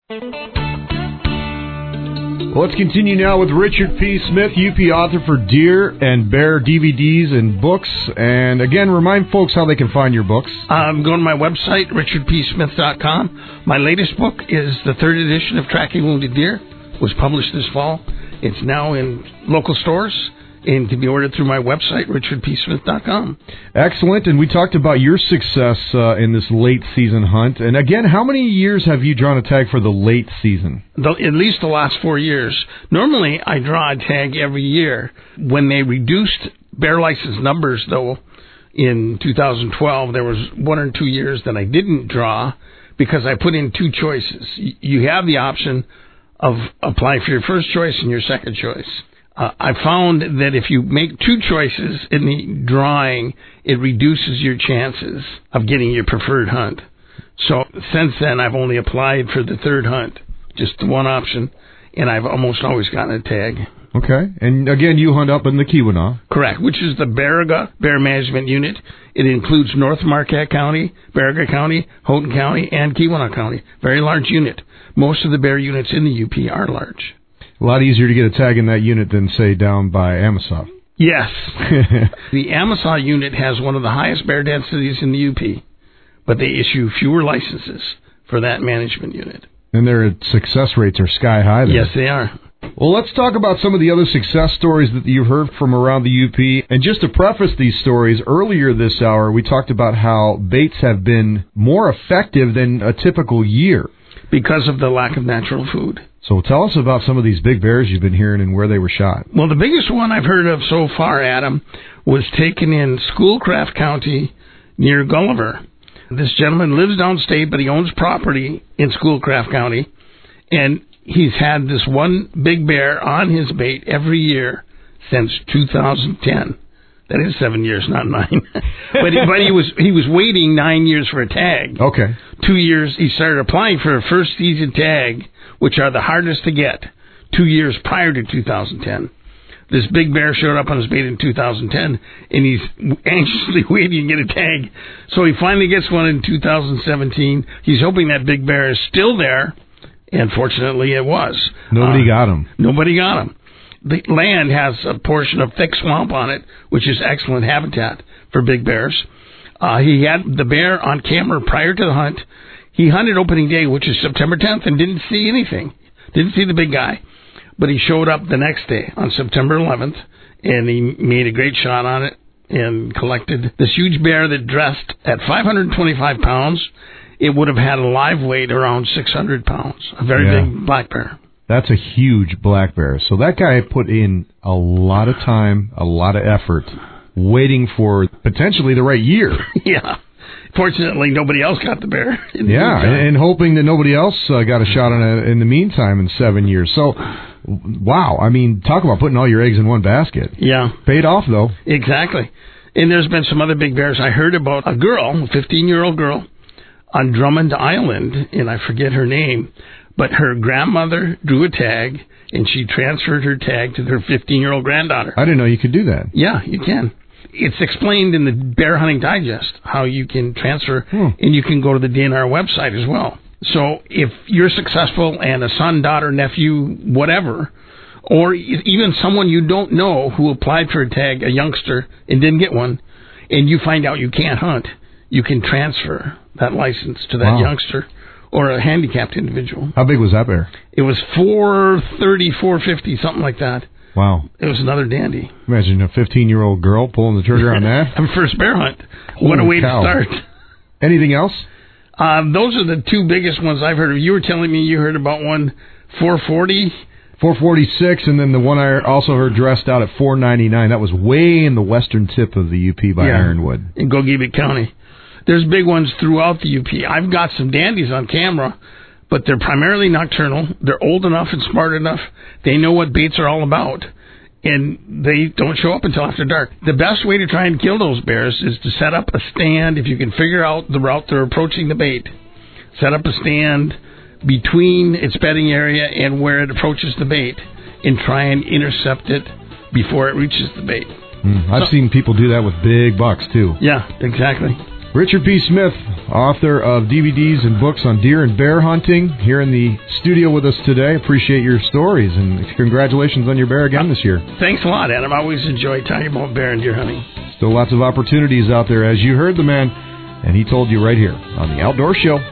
Well, let's continue now with Richard P. Smith, UP author for Deer and Bear DVDs and books. And again, remind folks how they can find your books. Go to my website, richardpsmith.com. My latest book is the third edition of Tracking Wounded Deer. It was published this fall. It's now in local stores and can be ordered through my website, richardpsmith.com. Excellent. And we talked about your success in this late season hunt. And again, how many years have you drawn a tag for the late season? At least the last 4 years. Normally, I draw a tag every year. When they reduced bear license numbers, though, in 2012, there was 1 or 2 years that I didn't draw because I put in 2 choices. You have the option of applying for your first choice and your second choice. I found that if you make 2 choices in the drawing, it reduces your chances of getting your preferred hunt. So since then, I've only applied for the third hunt, just the one option, and I've almost always gotten a tag. Okay. And again, you hunt up in the Keweenaw. Correct, which is the Baraga Bear Management Unit. It includes North Marquette County, Baraga County, Houghton County, and Keweenaw County. Very large unit. Most of the bear units in the UP are large. A lot easier to get a tag in that unit than, say, down by Amosov. Yes. The Amosov unit has one of the highest bear densities in the UP, but they issue fewer licenses for that management unit. And their success rates are sky high there. Yes, they are. Well, let's talk about some of the other success stories that you've heard from around the UP. And just to preface these stories, earlier this hour, we talked about how baits have been more effective than a typical year. Because of the lack of natural food. So tell us about some of these big bears you've been hearing and where they were shot. Well, the biggest one I've heard of so far, Adam, was taken in Schoolcraft County near Gulliver. This gentleman lives downstate, but he owns property in Schoolcraft County, and he's had this one big bear on his bait every year since 2010. That is 7 years, not 9. but he was waiting 9 years for a tag. Okay. 2 years, he started applying for a first season tag, which are the hardest to get, 2 years prior to 2010. This big bear showed up on his bait in 2010, and he's anxiously waiting to get a tag. So he finally gets one in 2017. He's hoping that big bear is still there, and fortunately it was. Nobody got him. Nobody got him. The land has a portion of thick swamp on it, which is excellent habitat for big bears. He had the bear on camera prior to the hunt. He hunted opening day, which is September 10th, and didn't see anything. Didn't see the big guy. But he showed up the next day on September 11th, and he made a great shot on it and collected this huge bear that dressed at 525 pounds. It would have had a live weight around 600 pounds. A very big black bear. That's a huge black bear. So that guy put in a lot of time, a lot of effort, waiting for potentially the right year. Yeah. Fortunately, nobody else got the bear. And hoping that nobody else got a shot on it in the meantime in 7 years. So, wow. I mean, talk about putting all your eggs in one basket. Yeah. Paid off, though. Exactly. And there's been some other big bears. I heard about a girl, a 15-year-old girl, on Drummond Island, and I forget her name, but her grandmother drew a tag, and she transferred her tag to her 15-year-old granddaughter. I didn't know you could do that. Yeah, you can. It's explained in the Bear Hunting Digest how you can transfer, and you can go to the DNR website as well. So if you're successful and a son, daughter, nephew, whatever, or even someone you don't know who applied for a tag, a youngster, and didn't get one, and you find out you can't hunt, you can transfer that license to that youngster or a handicapped individual. How big was that bear? It was 430, 450, something like that. Wow. It was another dandy. Imagine a 15-year-old girl pulling the trigger on that. First bear hunt. What a way to start. Anything else? Those are the two biggest ones I've heard of. You were telling me you heard about one 440? 446, and then the one I also heard dressed out at 499. That was way in the western tip of the UP by Ironwood. In Gogebic County. There's big ones throughout the UP. I've got some dandies on camera, but they're primarily nocturnal. They're old enough and smart enough. They know what baits are all about, and they don't show up until after dark. The best way to try and kill those bears is to set up a stand. If you can figure out the route they're approaching the bait, set up a stand between its bedding area and where it approaches the bait and try and intercept it before it reaches the bait. I've seen people do that with big bucks, too. Yeah, exactly. Richard P. Smith, author of DVDs and books on deer and bear hunting, here in the studio with us today. Appreciate your stories, and congratulations on your bear again this year. Thanks a lot, Adam. I always enjoy talking about bear and deer hunting. Still lots of opportunities out there, as you heard the man, and he told you right here on The Outdoor Show.